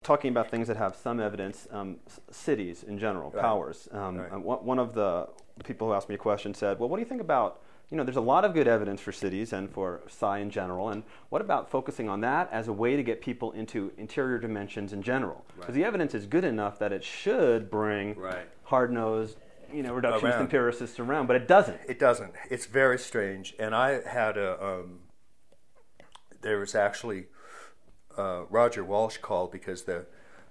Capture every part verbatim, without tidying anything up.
talking about things that have some evidence, um, c- cities in general, Right. powers. Um, Right. and one one of the people who asked me a question said, well, what do you think about, you know, there's a lot of good evidence for cities and for psi in general, and what about focusing on that as a way to get people into interior dimensions in general? Because Right. the evidence is good enough that it should bring Right. hard-nosed, you know, reductionist Around. empiricists around, but it doesn't. It doesn't. It's very strange. And I had a, um, there was actually, uh, Roger Walsh called because the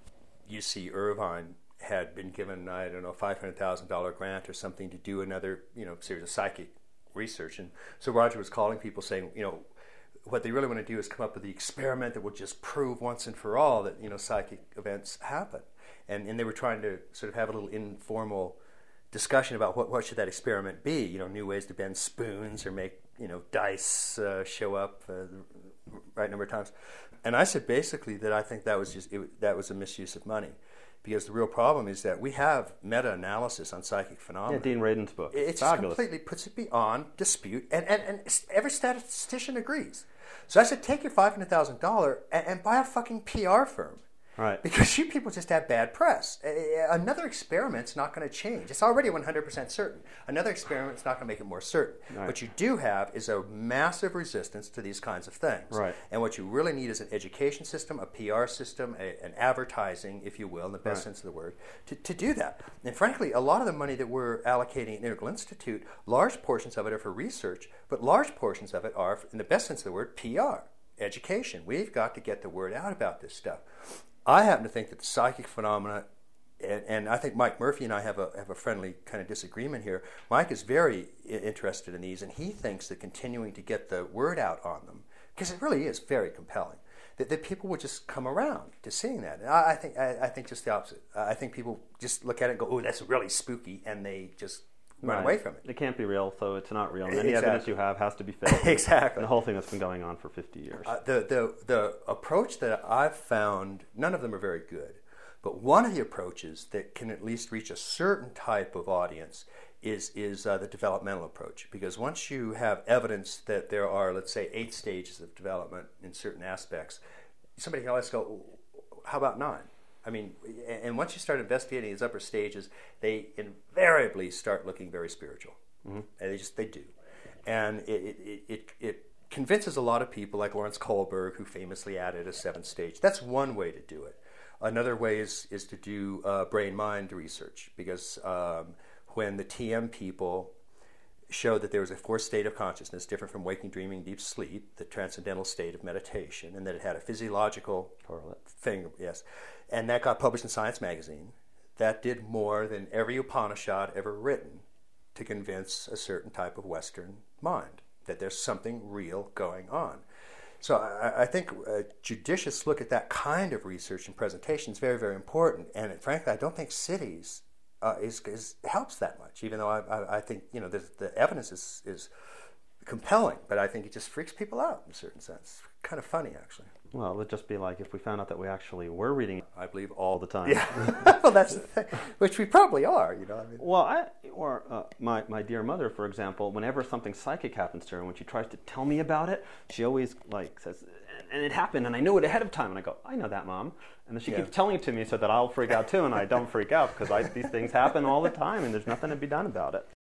U C Irvine had been given, I don't know, five hundred thousand dollars grant or something to do another, you know, series of psychic research. And so Roger was calling people saying, you know, what they really want to do is come up with the experiment that will just prove once and for all that, you know, psychic events happen. And, and they were trying to sort of have a little informal discussion about what, what should that experiment be, you know, new ways to bend spoons or make, you know, dice uh, show up uh, the right number of times. And I said basically that I think that was just, it, that was a misuse of money. Because the real problem is that we have meta-analysis on psychic phenomena. Yeah, Dean Radin's book. It just Fabulous. completely puts it beyond dispute, and, and, and every statistician agrees. So I said, take your five hundred thousand dollars and, and buy a fucking P R firm. Right. Because you people just have bad press. Another experiment's not going to change. It's already one hundred percent certain. Another experiment's not going to make it more certain. Right. What you do have is a massive resistance to these kinds of things. Right. And what you really need is an education system, a P R system, a, an advertising, if you will, in the best Right. sense of the word, to, to do that. And frankly, a lot of the money that we're allocating at Integral Institute, large portions of it are for research, but large portions of it are, in the best sense of the word, P R, education. We've got to get the word out about this stuff. I happen to think that the psychic phenomena, and, and I think Mike Murphy and I have a have a friendly kind of disagreement here. Mike is very I- interested in these, and he thinks that continuing to get the word out on them, because it really is very compelling, that, that people would just come around to seeing that. And I, I think I, I think just the opposite. I think people just look at it and go, "Oh, that's really spooky," and they just run Right. away from it. It can't be real, so it's not real. And any Exactly. evidence you have has to be fake. Exactly. And the whole thing that's been going on for fifty years. Uh, the, the, the approach that I've found, none of them are very good, but one of the approaches that can at least reach a certain type of audience is, is uh, the developmental approach. Because once you have evidence that there are, let's say, eight stages of development in certain aspects, somebody can always go, how about nine? I mean, and once you start investigating these upper stages, they invariably start looking very spiritual. Mm-hmm. And they just, they do. And it, it, it, it convinces a lot of people, like Lawrence Kohlberg, who famously added a seventh stage. That's one way to do it. Another way is, is to do uh, brain-mind research, because um, when the T M people showed that there was a fourth state of consciousness, different from waking, dreaming, deep sleep, the transcendental state of meditation, and that it had a physiological Correlate. thing, yes, and that got published in Science magazine. That did more than every Upanishad ever written to convince a certain type of Western mind that there's something real going on. So I, I think a judicious look at that kind of research and presentation is very, very important. And frankly, I don't think cities uh, is, is helps that much, even though I, I, I think, you know, the, the evidence is, is compelling, but I think it just freaks people out in a certain sense. Kind of funny, actually. Well, it would just be like if we found out that we actually were reading it I believe all the time. Yeah, well, that's the thing, which we probably are, you know. I mean, Well, I or uh, my my dear mother, for example, whenever something psychic happens to her, when she tries to tell me about it, she always like says, "And it happened, and I knew it ahead of time." And I go, "I know that, Mom." And then she Yeah. keeps telling it to me so that I'll freak out too, and I don't freak out because I, these things happen all the time, and there's nothing to be done about it.